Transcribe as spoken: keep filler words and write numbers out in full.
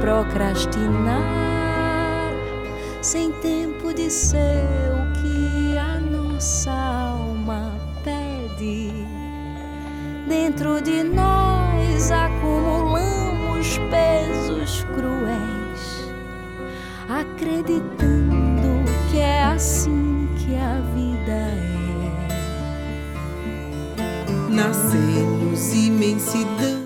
procrastinar, sem tempo de ser o que a nossa alma pede. Dentro de nós acumulamos pesos cruéis, acreditando que é assim que a vida é. Nascemos imensidão